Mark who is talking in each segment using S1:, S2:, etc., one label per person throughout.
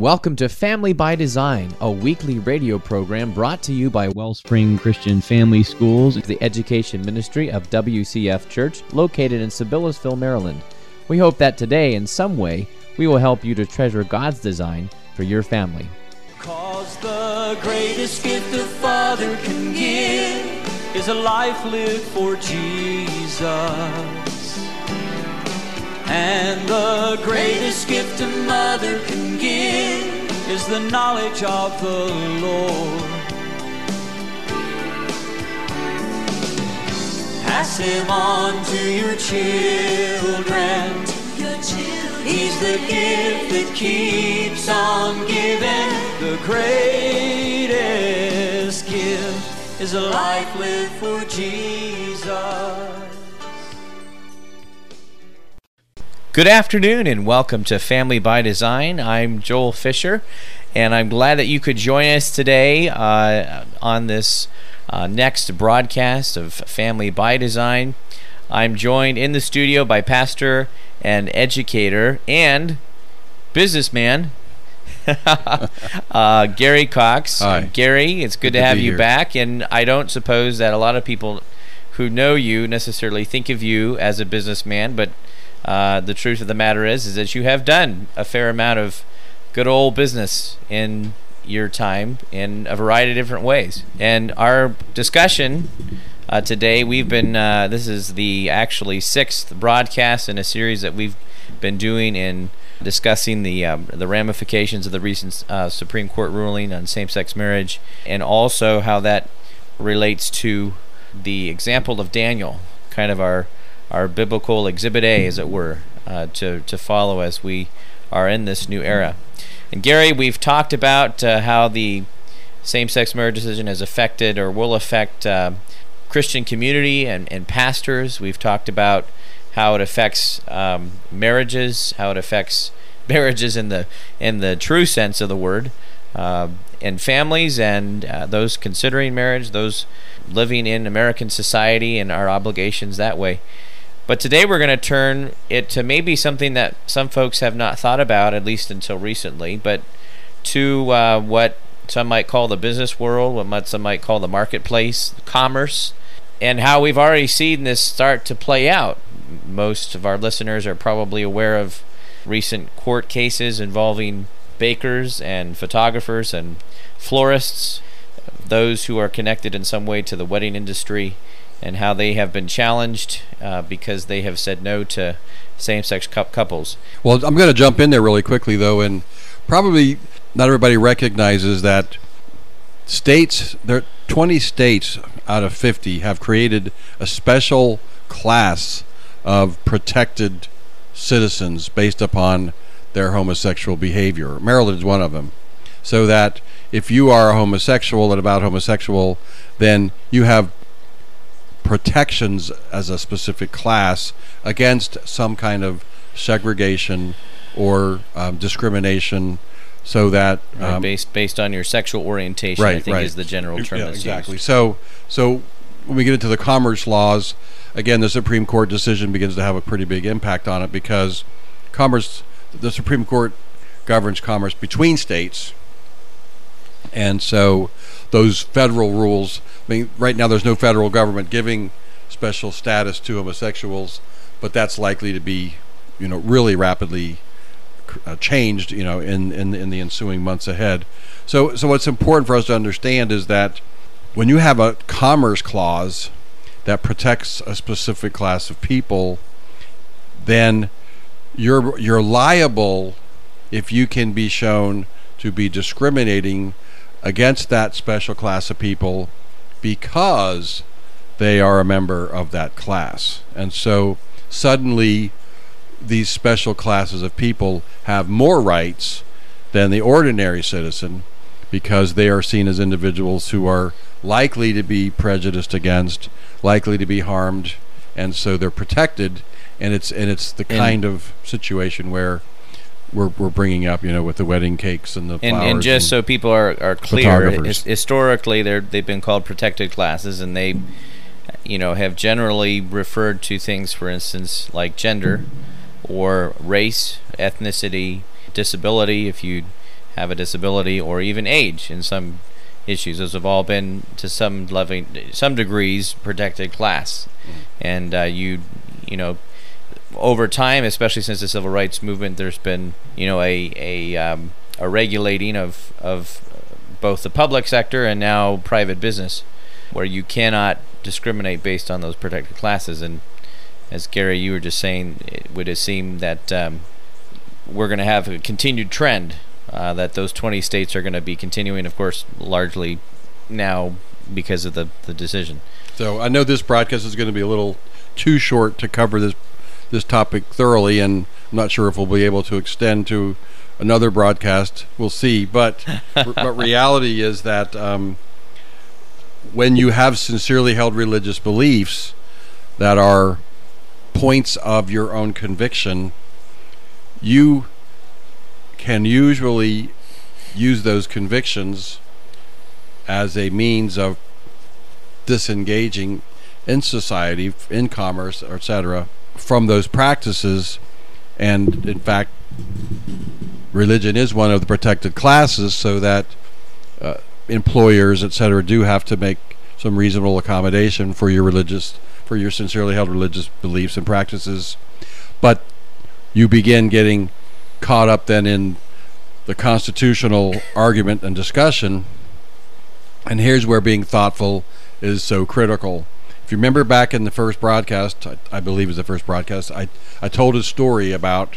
S1: Welcome to Family by Design, a weekly radio program brought to you by Wellspring Christian Family Schools, the education ministry of WCF Church, located in Sibyllesville, Maryland. We hope that today, in some way, we will help you to treasure God's design for your family.
S2: 'Cause the greatest gift a father can give is a life lived for Jesus. And the greatest gift a mother can give is the knowledge of the Lord. Pass him on to your children. He's the gift that keeps on giving. The greatest gift is a life lived for Jesus.
S3: Good afternoon and welcome to Family by Design. I'm Joel Fisher, and I'm glad that you could join us today on this next broadcast of Family by Design. I'm joined in the studio by pastor and educator and businessman Gary Cox.
S4: Hi.
S3: Gary, it's good to have you back, and I don't suppose that a lot of people who know you necessarily think of you as a businessman, but the truth of the matter is that you have done a fair amount of good old business in your time in a variety of different ways. And our discussion today, we've been this is the actually sixth broadcast in a series that we've been doing in discussing the ramifications of the recent Supreme Court ruling on same-sex marriage, and also how that relates to the example of Daniel, kind of our biblical exhibit A, as it were, to follow as we are in this new era. And Gary, we've talked about how the same-sex marriage decision has affected or will affect Christian community and pastors. We've talked about how it affects marriages, how it affects marriages in the true sense of the word, and families and those considering marriage, those living in American society, and our obligations that way. But today we're going to turn it to maybe something that some folks have not thought about, at least until recently, but to what some might call the business world, what some might call the marketplace, commerce, and how we've already seen this start to play out. Most of our listeners are probably aware of recent court cases involving bakers and photographers and florists, those who are connected in some way to the wedding industry, and how they have been challenged because they have said no to same-sex couples.
S4: Well, I'm going to jump in there really quickly, though, and probably not everybody recognizes that there are 20 states out of 50 have created a special class of protected citizens based upon their homosexual behavior. Maryland is one of them. So that if you are a homosexual and about homosexual, then you have protections as a specific class against some kind of segregation or discrimination, so that
S3: based on your sexual orientation, I think is the general term that's
S4: exactly
S3: used.
S4: So when we get into the commerce laws, again, the Supreme Court decision begins to have a pretty big impact on it, because the Supreme Court governs commerce between states. And so those federal rules, I mean, right now there's no federal government giving special status to homosexuals, but that's likely to be, really rapidly changed, in the ensuing months ahead. So what's important for us to understand is that when you have a commerce clause that protects a specific class of people, then you're liable if you can be shown to be discriminating against that special class of people because they are a member of that class. And so suddenly these special classes of people have more rights than the ordinary citizen, because they are seen as individuals who are likely to be prejudiced against, likely to be harmed, and so they're protected. And it's the kind of situation where we're bringing up, with the wedding cakes and the flowers.
S3: And just so people are clear, historically they've been called protected classes, and they, have generally referred to things, for instance, like gender or race, ethnicity, disability, if you have a disability, or even age in some issues. Those have all been, to some degrees, protected class. And you know, over time, especially since the civil rights movement, there's been, you know, a regulating of both the public sector and now private business, where you cannot discriminate based on those protected classes. And as Gary, you were just saying, it would seem that we're going to have a continued trend, that those 20 states are going to be continuing, of course, largely now because of the decision.
S4: So I know this broadcast is going to be a little too short to cover this topic thoroughly, and I'm not sure if we'll be able to extend to another broadcast. We'll see. But reality is that when you have sincerely held religious beliefs that are points of your own conviction, you can usually use those convictions as a means of disengaging in society, in commerce, etc., from those practices. And in fact, religion is one of the protected classes, so that employers, etc., do have to make some reasonable accommodation for your sincerely held religious beliefs and practices. But you begin getting caught up then in the constitutional argument and discussion, and here's where being thoughtful is so critical. If you remember back in the first broadcast, I believe it was the first broadcast, I told a story about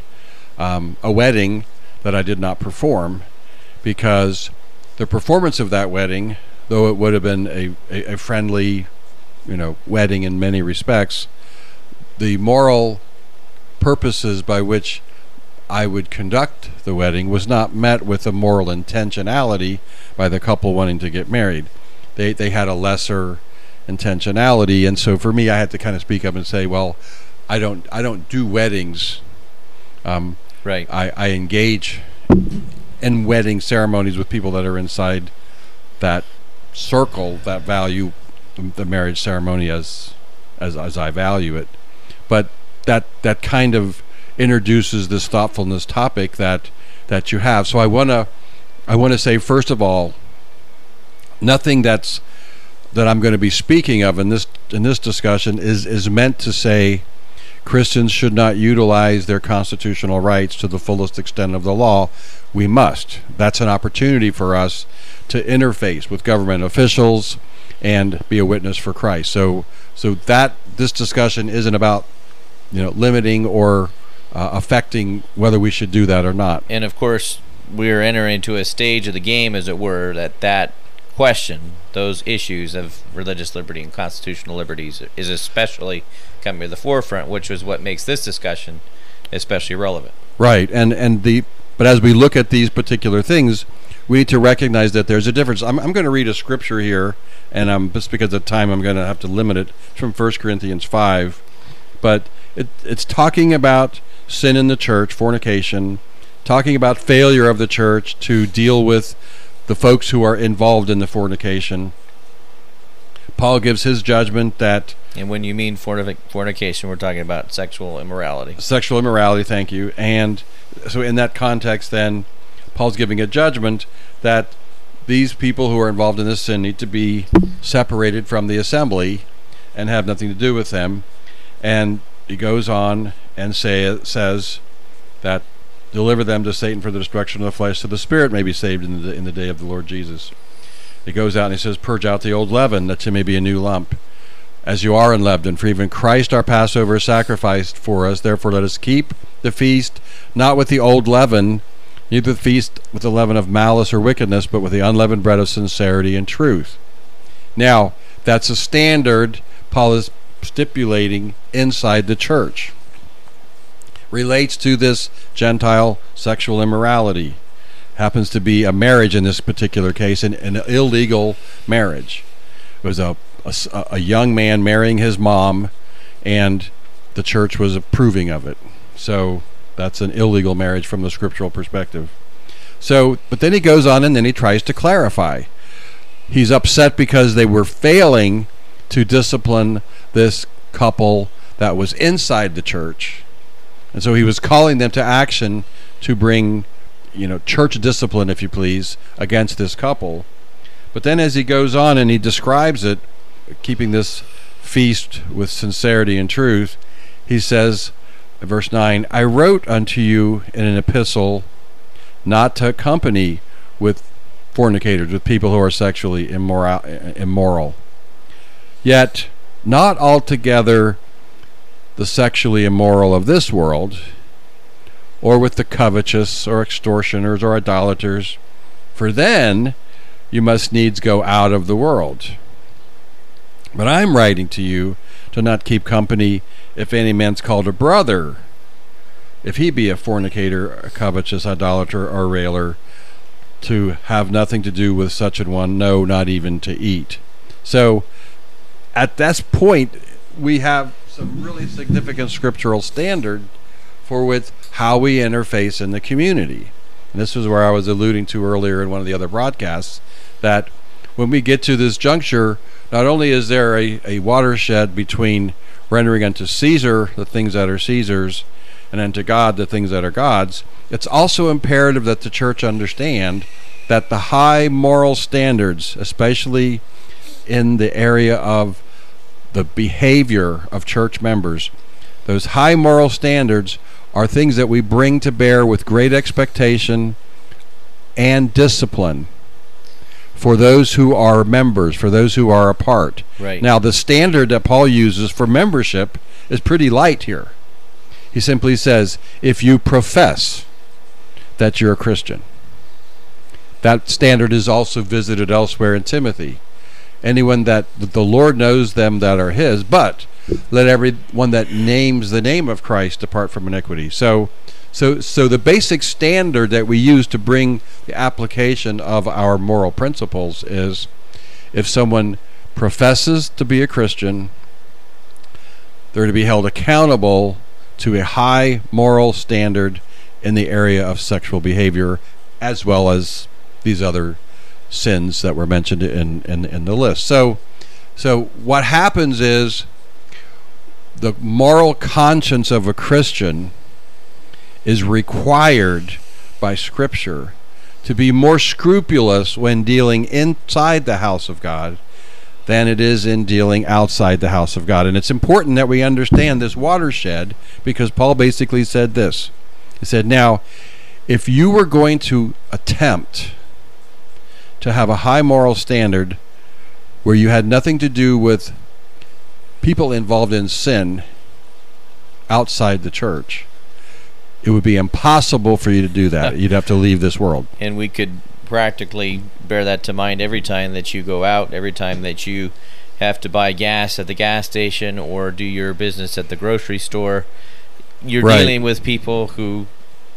S4: a wedding that I did not perform, because the performance of that wedding, though it would have been a friendly, you know, wedding in many respects, the moral purposes by which I would conduct the wedding was not met with a moral intentionality by the couple wanting to get married. They had a lesser intentionality, and so for me, I had to kind of speak up and say, well, I don't do weddings.
S3: Right.
S4: I engage in wedding ceremonies with people that are inside that circle that value the marriage ceremony as I value it. But that kind of introduces this thoughtfulness topic that you have. So I want to say, first of all, nothing that I'm going to be speaking of in this discussion is meant to say Christians should not utilize their constitutional rights to the fullest extent of the law. We must. That's an opportunity for us to interface with government officials and be a witness for Christ. So that this discussion isn't about, you know, limiting or affecting whether we should do that or not.
S3: And of course, we're entering into a stage of the game, as it were, that question, those issues of religious liberty and constitutional liberties, is especially coming to the forefront, which is what makes this discussion especially relevant.
S4: Right, but as we look at these particular things, we need to recognize that there's a difference. I'm going to read a scripture here, and just because of time, I'm going to have to limit it. It's from 1 Corinthians 5, but it's talking about sin in the church, fornication, talking about failure of the church to deal with the folks who are involved in the fornication. Paul gives his judgment that...
S3: And when you mean fornication, we're talking about sexual immorality.
S4: Sexual immorality, thank you. And so in that context, then, Paul's giving a judgment that these people who are involved in this sin need to be separated from the assembly and have nothing to do with them. And he goes on and says that deliver them to Satan for the destruction of the flesh, so the spirit may be saved in the day of the Lord Jesus. He goes out and he says, purge out the old leaven, that you may be a new lump, as you are unleavened. For even Christ our Passover is sacrificed for us. Therefore let us keep the feast, not with the old leaven, neither the feast with the leaven of malice or wickedness, but with the unleavened bread of sincerity and truth. Now, that's a standard Paul is stipulating inside the church. Relates to this Gentile sexual immorality. Happens to be a marriage in this particular case, an illegal marriage. It was a young man marrying his mom, and the church was approving of it. So that's an illegal marriage from the scriptural perspective. So, but then he goes on and then he tries to clarify. He's upset because they were failing to discipline this couple that was inside the church. And so he was calling them to action to bring church discipline, if you please, against this couple. But then as he goes on and he describes it, keeping this feast with sincerity and truth, he says, verse 9, I wrote unto you in an epistle not to accompany with fornicators, with people who are sexually immoral. Yet not altogether the sexually immoral of this world, or with the covetous, or extortioners, or idolaters, for then you must needs go out of the world. But I'm writing to you to not keep company if any man's called a brother, if he be a fornicator, a covetous, idolater, or railer, to have nothing to do with such an one, no, not even to eat. So at this point, we have some really significant scriptural standard for with how we interface in the community. And this is where I was alluding to earlier in one of the other broadcasts, that when we get to this juncture, not only is there a watershed between rendering unto Caesar the things that are Caesar's and unto God the things that are God's, it's also imperative that the church understand that the high moral standards, especially in the area of the behavior of church members, those high moral standards are things that we bring to bear with great expectation and discipline for those who are members, for those who are a part.
S3: Right.
S4: Now, the standard that Paul uses for membership is pretty light here. He simply says, if you profess that you're a Christian. That standard is also visited elsewhere in Timothy. Anyone that the Lord knows them that are his, but let everyone that names the name of Christ depart from iniquity. So the basic standard that we use to bring the application of our moral principles is, if someone professes to be a Christian, they're to be held accountable to a high moral standard in the area of sexual behavior, as well as these other sins that were mentioned in the list. So what happens is, the moral conscience of a Christian is required by Scripture to be more scrupulous when dealing inside the house of God than it is in dealing outside the house of God. And it's important that we understand this watershed, because Paul basically said this. He said, now, if you were going to attempt to have a high moral standard where you had nothing to do with people involved in sin outside the church, it would be impossible for you to do that. You'd have to leave this world.
S3: And we could practically bear that to mind every time that you go out, every time that you have to buy gas at the gas station or do your business at the grocery store. You're dealing with people who,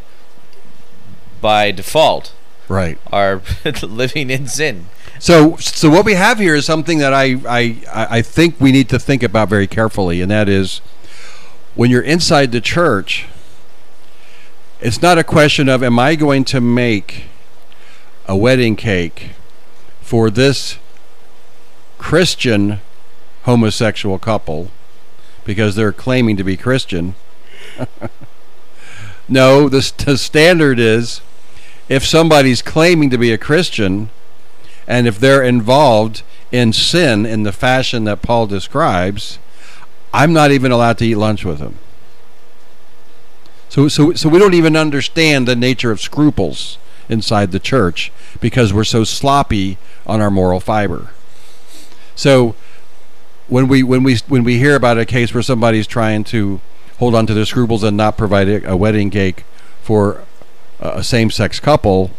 S3: by default, are living in sin.
S4: So what we have here is something that I think we need to think about very carefully, and that is, when you're inside the church, it's not a question of, am I going to make a wedding cake for this Christian homosexual couple because they're claiming to be Christian? No, the standard is, if somebody's claiming to be a Christian, and if they're involved in sin in the fashion that Paul describes, I'm not even allowed to eat lunch with them. So we don't even understand the nature of scruples inside the church because we're so sloppy on our moral fiber. So when we hear about a case where somebody's trying to hold on to their scruples and not provide a wedding cake for a same-sex couple,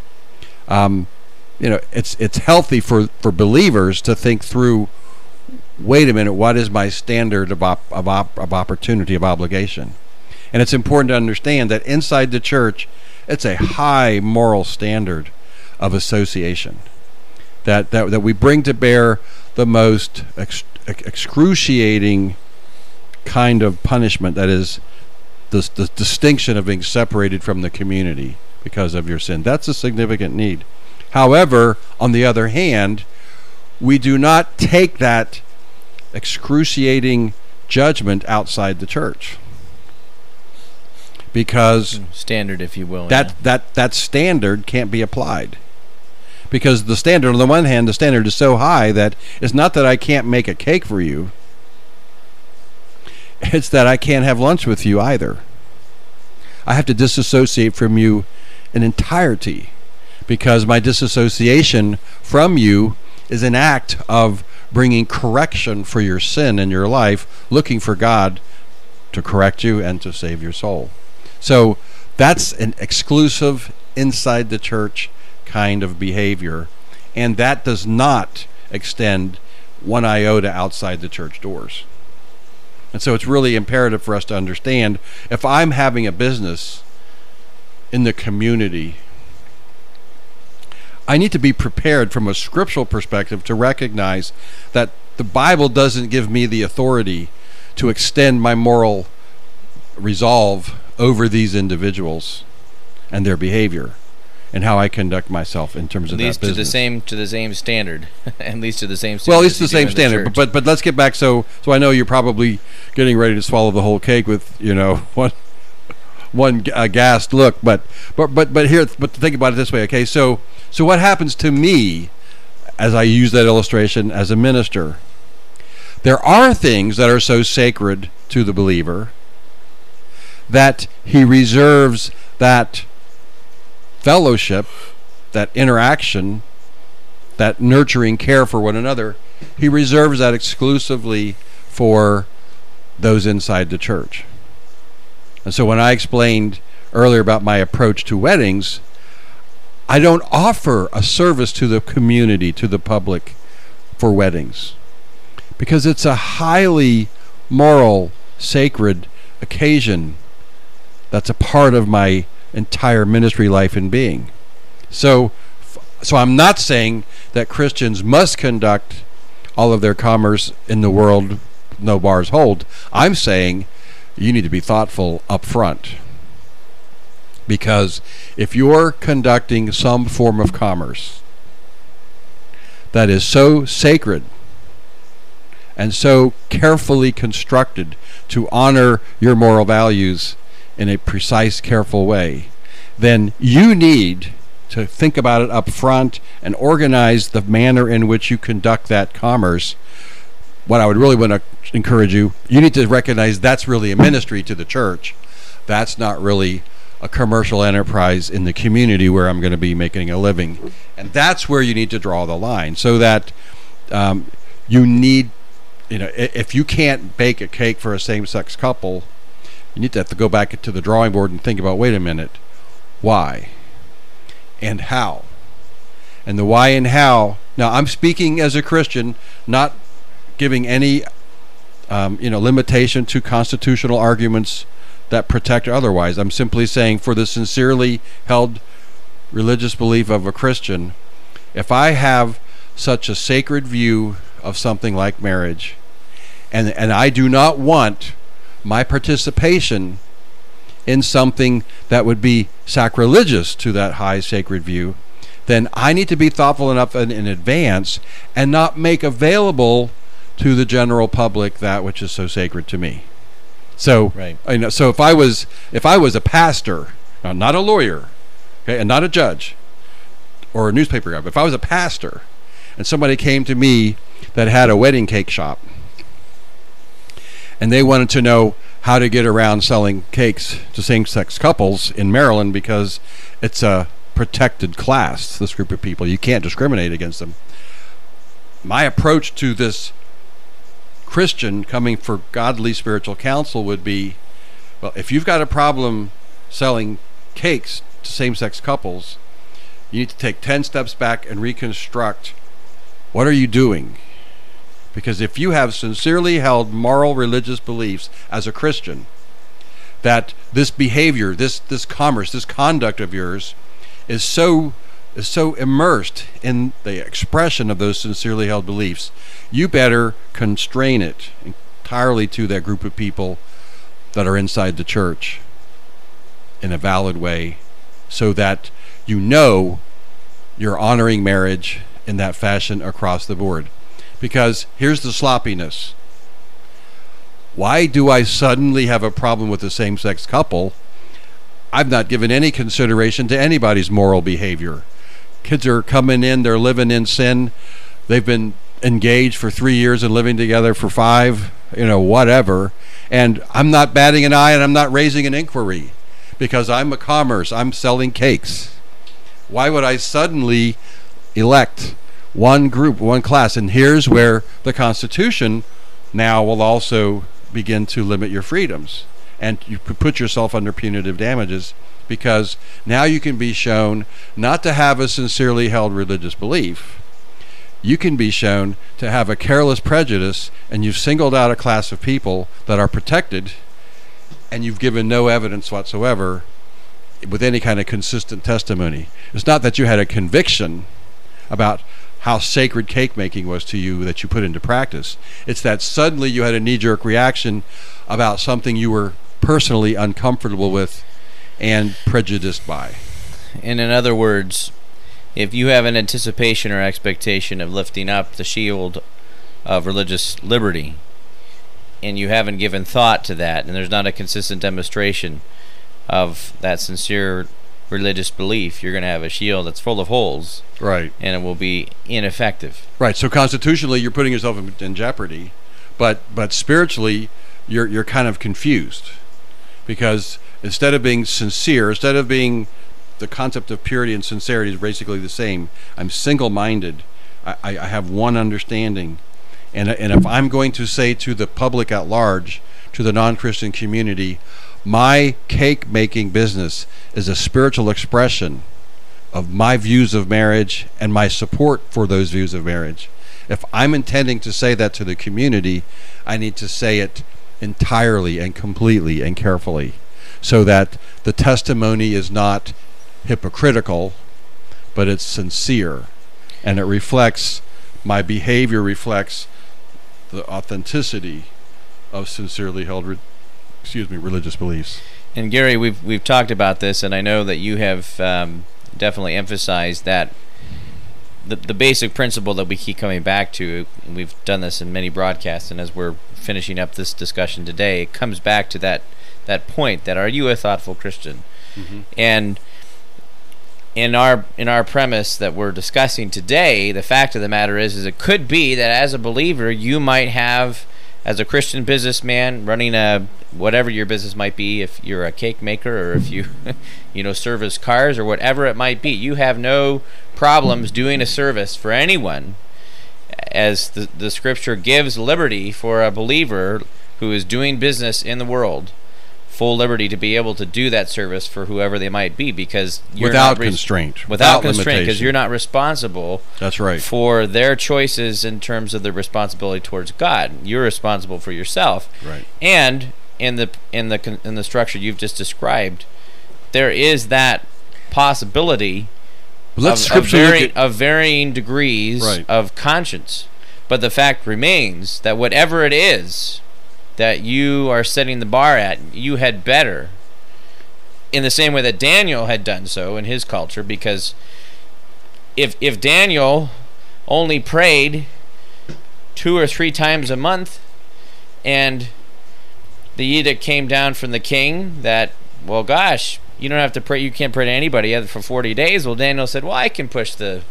S4: it's healthy for believers to think through, wait a minute, what is my standard of opportunity, of obligation? And it's important to understand that inside the church, it's a high moral standard of association that we bring to bear the most excruciating kind of punishment, that is the distinction of being separated from the community because of your sin. That's a significant need. However, on the other hand, we do not take that excruciating judgment outside the church, because
S3: standard, if you will.
S4: That standard can't be applied. Because the standard, on the one hand, the standard is so high that it's not that I can't make a cake for you. It's that I can't have lunch with you either. I have to disassociate from you in entirety, because my disassociation from you is an act of bringing correction for your sin in your life, looking for God to correct you and to save your soul. So that's an exclusive, inside the church kind of behavior, and that does not extend one iota outside the church doors. And so it's really imperative for us to understand, if I'm having a business in the community, I need to be prepared from a scriptural perspective to recognize that the Bible doesn't give me the authority to extend my moral resolve over these individuals and their behavior and how I conduct myself in terms of that business.
S3: At least to the same standard. At least to the same standard.
S4: Well, at least the same standard. But let's get back. So I know you're probably getting ready to swallow the whole cake with, one aghast look. But think about it this way. Okay, so what happens to me as I use that illustration as a minister? There are things that are so sacred to the believer that he reserves that fellowship, that interaction, that nurturing care for one another. He reserves that exclusively for those inside the church. And so when I explained earlier about my approach to weddings, I don't offer a service to the community, to the public, for weddings, because it's a highly moral, sacred occasion that's a part of my entire ministry life and being. So I'm not saying that Christians must conduct all of their commerce in the world, no bars hold. I'm saying you need to be thoughtful up front, because if you're conducting some form of commerce that is so sacred and so carefully constructed to honor your moral values in a precise, careful way, then you need to think about it up front and organize the manner in which you conduct that commerce. What I would really want to encourage you need to recognize that's really a ministry to the church. That's not really a commercial enterprise in the community where I'm going to be making a living. And that's where you need to draw the line, so that you need, if you can't bake a cake for a same-sex couple, you need to have to go back to the drawing board and think about, wait a minute, why and how? And the why and how, now I'm speaking as a Christian, not giving any limitation to constitutional arguments that protect or otherwise. I'm simply saying, for the sincerely held religious belief of a Christian, if I have such a sacred view of something like marriage, and I do not want my participation in something that would be sacrilegious to that high sacred view, then I need to be thoughtful enough in advance and not make available to the general public that which is so sacred to me. So, right. So if I was a pastor, not a lawyer, okay, and not a judge or a newspaper guy, but if I was a pastor and somebody came to me that had a wedding cake shop, and they wanted to know how to get around selling cakes to same-sex couples in Maryland, because it's a protected class, this group of people. You can't discriminate against them. My approach to this Christian coming for godly spiritual counsel would be, well, if you've got a problem selling cakes to same-sex couples, you need to take 10 steps back and reconstruct, what are you doing? Because if you have sincerely held moral religious beliefs as a Christian, that this behavior, this commerce, this conduct of yours is so immersed in the expression of those sincerely held beliefs, you better constrain it entirely to that group of people that are inside the church in a valid way, so that you're honoring marriage in that fashion across the board. Because here's the sloppiness. Why do I suddenly have a problem with a same-sex couple I've not given any consideration to anybody's moral behavior. Kids are coming in, they're living in sin. They've been engaged for 3 years and living together for 5, whatever. And I'm not batting an eye and I'm not raising an inquiry because I'm a commerce. I'm selling cakes. Why would I suddenly elect one group, one class? And here's where the Constitution now will also begin to limit your freedoms. And you put yourself under punitive damages because now you can be shown not to have a sincerely held religious belief. You can be shown to have a careless prejudice, and you've singled out a class of people that are protected, and you've given no evidence whatsoever with any kind of consistent testimony. It's not that you had a conviction about how sacred cake making was to you that you put into practice. It's that suddenly you had a knee-jerk reaction about something you were personally uncomfortable with and prejudiced by.
S3: And in other words, if you have an anticipation or expectation of lifting up the shield of religious liberty, and you haven't given thought to that, and there's not a consistent demonstration of that sincere religious belief, you're going to have a shield that's full of holes.
S4: Right.
S3: And it will be ineffective.
S4: Right. So constitutionally, you're putting yourself in jeopardy, but spiritually, you're kind of confused, because instead of being sincere, instead of being, the concept of purity and sincerity is basically the same. I'm single-minded. I have one understanding. And if I'm going to say to the public at large, to the non-Christian community, my cake-making business is a spiritual expression of my views of marriage and my support for those views of marriage. If I'm intending to say that to the community, I need to say it entirely and completely and carefully, so that the testimony is not hypocritical, but it's sincere, and it reflects, my behavior reflects the authenticity of sincerely held religious beliefs.
S3: And Gary, we've talked about this, and I know that you have definitely emphasized that the basic principle that we keep coming back to, and we've done this in many broadcasts, and as we're finishing up this discussion today, it comes back to that point, that are you a thoughtful Christian? Mm-hmm. And in our premise that we're discussing today, the fact of the matter is it could be that as a believer you might have, as a Christian businessman running a whatever your business might be, if you're a cake maker or if you service cars or whatever it might be, you have no problems doing a service for anyone, as the scripture gives liberty for a believer who is doing business in the world, full liberty to be able to do that service for whoever they might be, because you're
S4: without constraint,
S3: because you're not responsible.
S4: That's right.
S3: For their choices in terms of the responsibility towards God. You're responsible for yourself.
S4: Right.
S3: And in the structure you've just described, there is that possibility of varying degrees of conscience. But the fact remains that whatever it is that you are setting the bar at, you had better, in the same way that Daniel had done so in his culture, because if Daniel only prayed 2 or 3 times a month, and the edict came down from the king that, well, gosh, you don't have to pray, you can't pray to anybody for 40 days. Well, Daniel said, well, I can push the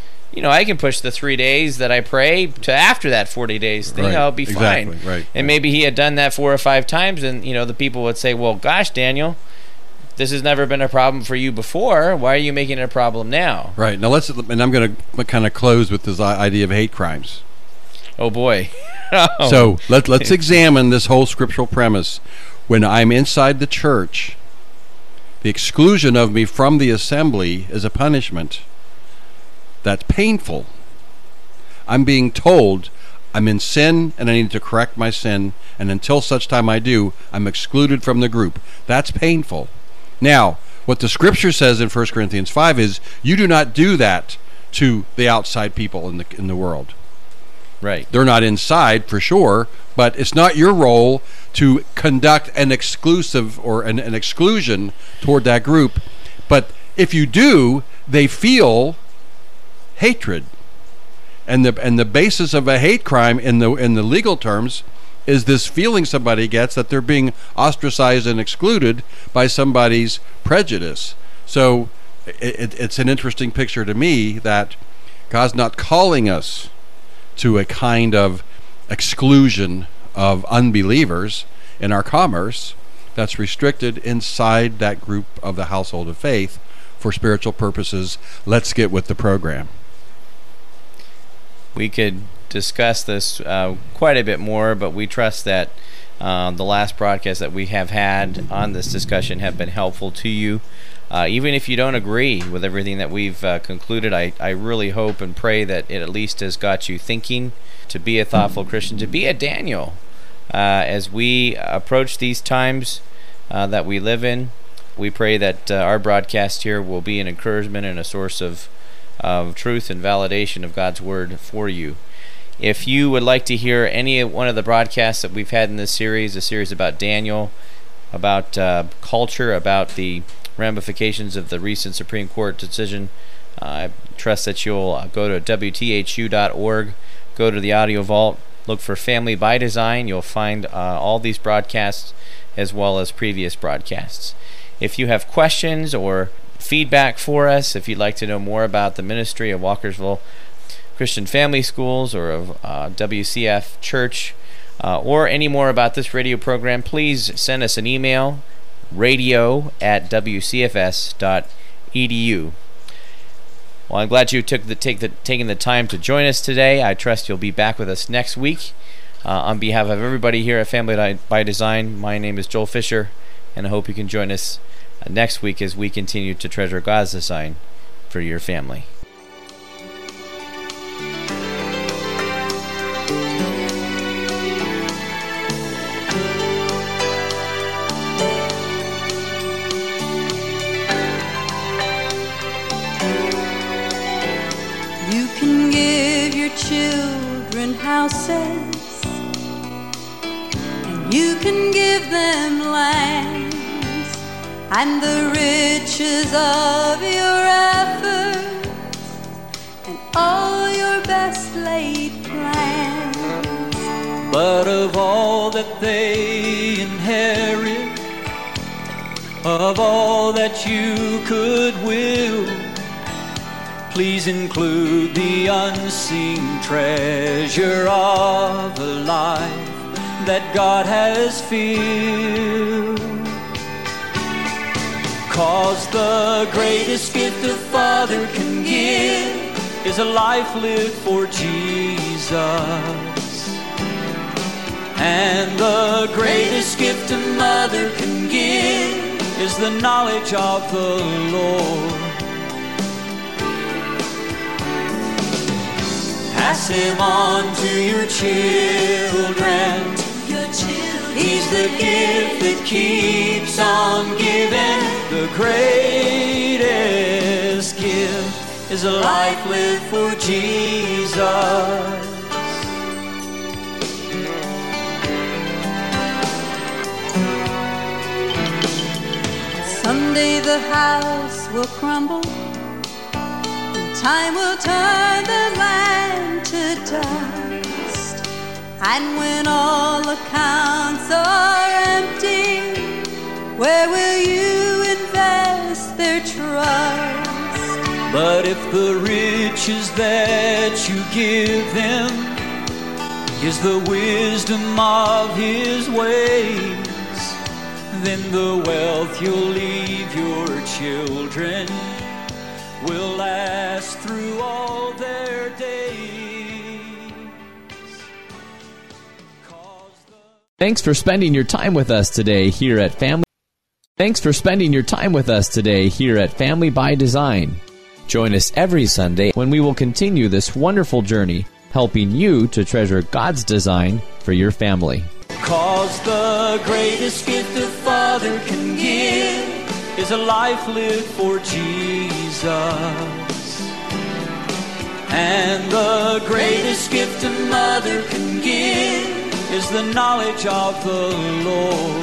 S3: 3 days that I pray to after that 40 days thing. I'll be fine.
S4: Right.
S3: And maybe he had done that 4 or 5 times, and the people would say, well, gosh, Daniel, this has never been a problem for you before. Why are you making it a problem now?
S4: Right. Now and I'm going to kind of close with this idea of hate crimes.
S3: Oh boy.
S4: So let's examine this whole scriptural premise. When I'm inside the church, the exclusion of me from the assembly is a punishment. That's painful. I'm being told I'm in sin and I need to correct my sin, and until such time I do, I'm excluded from the group. That's painful. Now, what the scripture says in 1 Corinthians 5 is you do not do that to the outside people in the world.
S3: Right.
S4: They're not inside for sure, but it's not your role to conduct an exclusive or an exclusion toward that group. But if you do, they feel hatred, and the basis of a hate crime in the legal terms is this feeling somebody gets that they're being ostracized and excluded by somebody's prejudice. So it's an interesting picture to me that God's not calling us to a kind of exclusion of unbelievers in our commerce that's restricted inside that group of the household of faith for spiritual purposes. Let's get with the program.
S3: We could discuss this quite a bit more, but we trust that the last broadcast that we have had on this discussion have been helpful to you. Even if you don't agree with everything that we've concluded, I really hope and pray that it at least has got you thinking, to be a thoughtful Christian, to be a Daniel. As we approach these times that we live in, we pray that our broadcast here will be an encouragement and a source of truth and validation of God's Word for you. If you would like to hear any one of the broadcasts that we've had in this series, a series about Daniel, about culture, about the ramifications of the recent Supreme Court decision, I trust that you'll go to WTHU.org, go to the Audio Vault, look for Family by Design. You'll find all these broadcasts as well as previous broadcasts. If you have questions or feedback for us, if you'd like to know more about the ministry of Walkersville Christian Family Schools or of WCF Church, or any more about this radio program, please send us an email, radio@wcfs.edu. Well, I'm glad you took taking the time to join us today. I trust you'll be back with us next week. On behalf of everybody here at Family by Design, my name is Joel Fisher, and I hope you can join us next week as we continue to treasure God's design for your family.
S2: You can give your children houses, and you can give them lands, and the riches of your efforts, and all your best laid plans.
S5: But of all that they inherit, of all that you could will, please include the unseen treasure of a life that God has filled. 'Cause the greatest gift a father can give is a life lived for Jesus. And the greatest gift a mother can give is the knowledge of the Lord.
S2: Pass him on to your children. He's the gift that keeps on giving.
S5: The greatest gift is a life lived for Jesus.
S2: Someday the house will crumble, and time will turn the land to dust. And when all accounts are empty, where will you invest their trust?
S5: But if the riches that you give them is the wisdom of His ways, then the wealth you'll leave your children will last through all their days.
S1: Thanks for spending your time with us today here at Family. Thanks for spending your time with us today here at Family by Design. Join us every Sunday when we will continue this wonderful journey, helping you to treasure God's design for your family.
S5: 'Cause the greatest gift a father can give is a life lived for Jesus. And the greatest gift a mother can give is the knowledge of the Lord.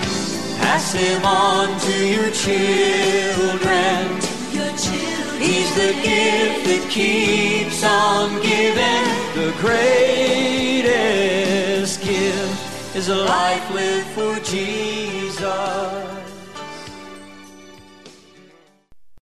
S2: Pass him on to your children. He's He's the gift that keeps on giving.
S5: The greatest gift is a life lived for Jesus.